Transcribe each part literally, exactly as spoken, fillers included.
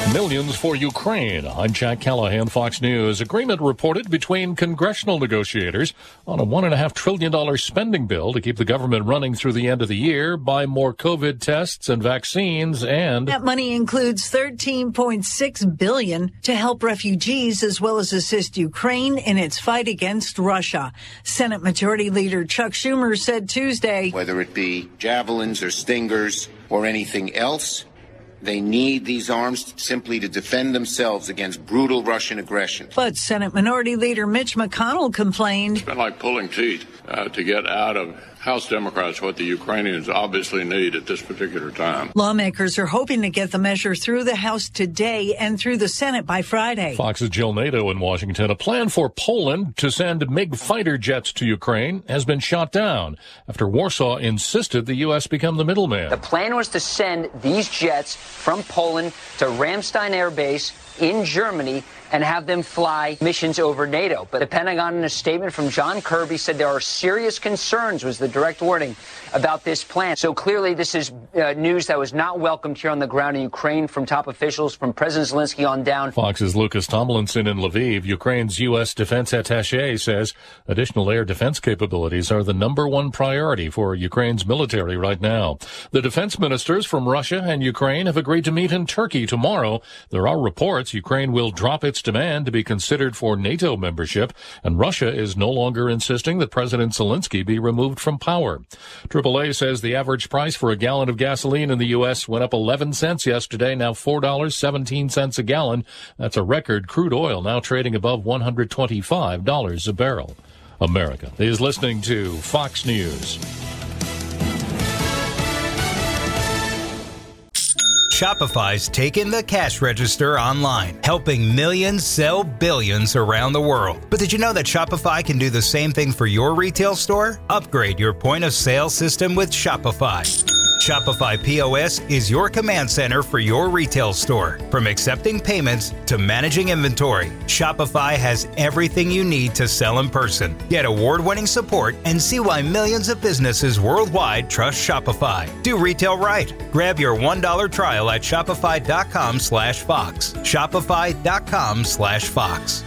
Millions for Ukraine. I'm Jack Callahan, Fox News. Agreement reported between congressional negotiators on a one point five trillion dollars spending bill to keep the government running through the end of the year, buy more COVID tests and vaccines, and... That money includes thirteen point six billion dollars to help refugees as well as assist Ukraine in its fight against Russia. Senate Majority Leader Chuck Schumer said Tuesday, whether it be javelins or stingers or anything else, they need these arms simply to defend themselves against brutal Russian aggression. But Senate Minority Leader Mitch McConnell complained. It's been like pulling teeth uh, to get out of House Democrats what the Ukrainians obviously need at this particular time. Lawmakers are hoping to get the measure through the House today and through the Senate by Friday. Fox's Jill Nato in Washington. A plan for Poland to send MiG fighter jets to Ukraine has been shot down after Warsaw insisted the U S become the middleman. The plan was to send these jets from Poland to Ramstein Air Base in Germany and have them fly missions over NATO. But the Pentagon, in a statement from John Kirby, said there are serious concerns, was the direct wording, about this plan. So clearly this is uh, news that was not welcomed here on the ground in Ukraine from top officials, from President Zelensky on down. Fox's Lucas Tomlinson in Lviv. Ukraine's U S defense attaché says additional air defense capabilities are the number one priority for Ukraine's military right now. The defense ministers from Russia and Ukraine have agreed to meet in Turkey tomorrow. There are reports Ukraine will drop its demand to be considered for NATO membership, and Russia is no longer insisting that President Zelensky be removed from power. triple A says the average price for a gallon of gasoline in the U S went up eleven cents yesterday, now four dollars and seventeen cents a gallon. That's a record. Crude oil now trading above one hundred twenty-five dollars a barrel. America is listening to Fox News. Shopify's taken the cash register online, helping millions sell billions around the world. But did you know that Shopify can do the same thing for your retail store? Upgrade your point of sale system with Shopify. Shopify P O S is your command center for your retail store. From accepting payments to managing inventory, Shopify has everything you need to sell in person. Get award-winning support and see why millions of businesses worldwide trust Shopify. Do retail right. Grab your one dollar trial at shopify.com slash Fox. Shopify.com slash Fox.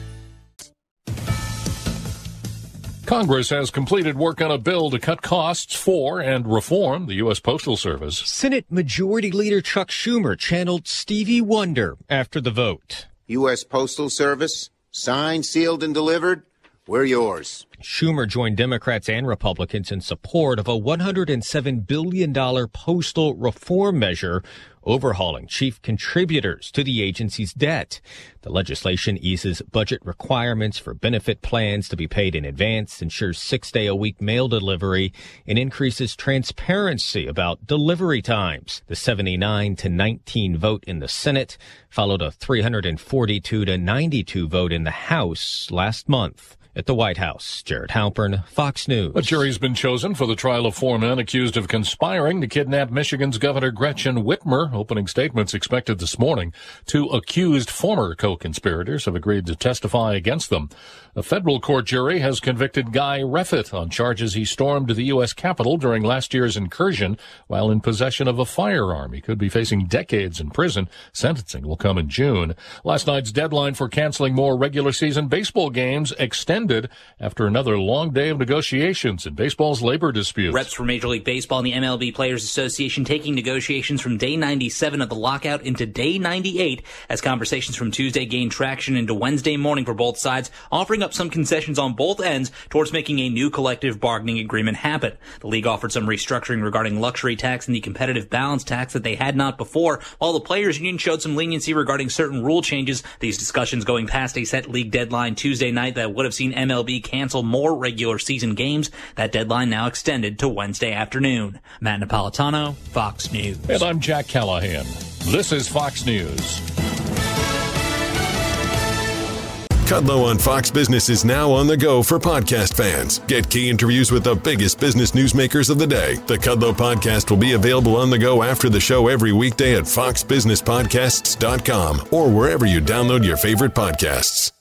Congress has completed work on a bill to cut costs for and reform the U S Postal Service. Senate Majority Leader Chuck Schumer channeled Stevie Wonder after the vote. U S Postal Service, signed, sealed, and delivered, we're yours. Schumer joined Democrats and Republicans in support of a one hundred seven billion dollars postal reform measure, overhauling chief contributors to the agency's debt. The legislation eases budget requirements for benefit plans to be paid in advance, ensures six-day-a-week mail delivery, and increases transparency about delivery times. The seventy-nine to nineteen vote in the Senate followed a three hundred forty-two to ninety-two vote in the House last month. At the White House, Jared Halpern, Fox News. A jury's been chosen for the trial of four men accused of conspiring to kidnap Michigan's Governor Gretchen Whitmer. Opening statements expected this morning. Two accused former co-conspirators have agreed to testify against them. A federal court jury has convicted Guy Reffitt on charges he stormed the U S Capitol during last year's incursion while in possession of a firearm. He could be facing decades in prison. Sentencing will come in June. Last night's deadline for canceling more regular season baseball games extended after another long day of negotiations in baseball's labor disputes. Reps for Major League Baseball and the M L B Players Association taking negotiations from day ninety-seven of the lockout into day ninety-eight as conversations from Tuesday gained traction into Wednesday morning for both sides, offering up some concessions on both ends towards making a new collective bargaining agreement happen. The league offered some restructuring regarding luxury tax and the competitive balance tax that they had not before, while the Players Union showed some leniency regarding certain rule changes. These discussions going past a set league deadline Tuesday night that would have seen M L B cancel more regular season games. That deadline now extended to Wednesday afternoon. Matt Napolitano, Fox News. And I'm Jack Callahan. This is Fox News. Kudlow on Fox Business is now on the go for podcast fans. Get key interviews with the biggest business newsmakers of the day. The Kudlow podcast will be available on the go after the show every weekday at fox business podcasts dot com or wherever you download your favorite podcasts.